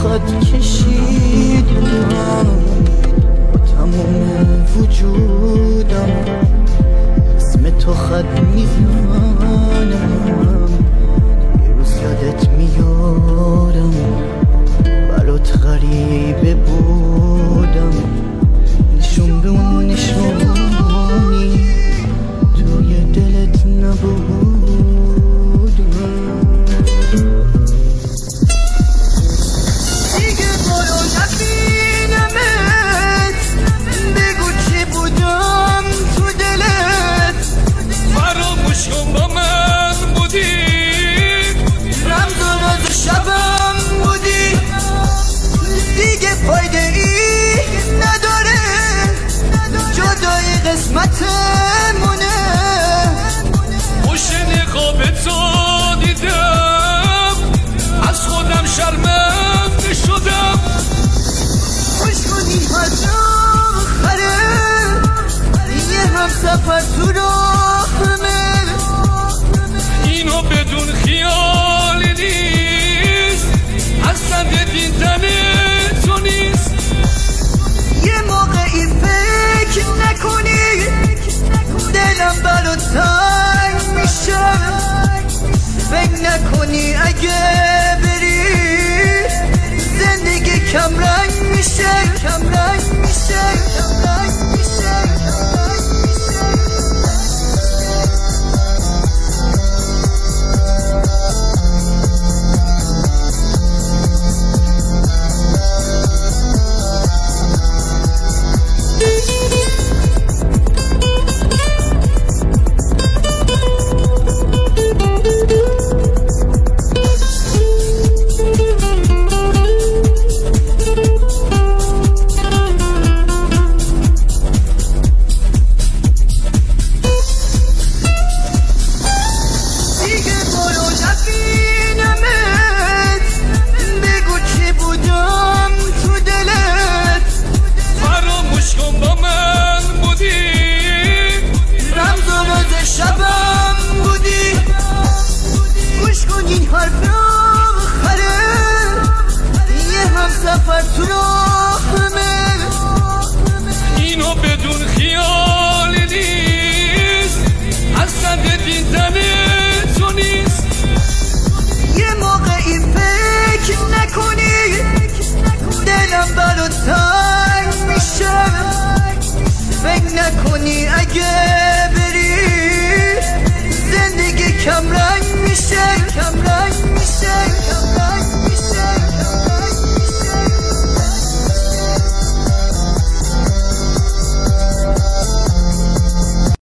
خط کشیدم با تمام وجودم، اسم تو خط میزنم، یه روز یادت میارم، برات غریبه بودم، نشون به اون نشونی توی دلت نبود. فایده ای نداره جدای قسمتمونه، خوشن خواب تو دیدم از خودم شرمنده شدم. خوش کنی آخره یه هم سفر تو راهمه، اینو بدون خیالی نیست اصلا دین تنه تو نیست. یه موقعی فکر نکنی دلم برات تنگ میشه، فکر نکنی اگه بری زندگی کم رنگ میشه، کم رنگ میشه، کم رنگ میشه. شبم بودی گوش کن این حرف آخره یه هم سفر تو راهمه، اینو بدون خیالی نیست اصلا دین تنه تو نیست. یه موقعی فکر نکنی دلم برات تنگ میشه، فکر نکنی اگه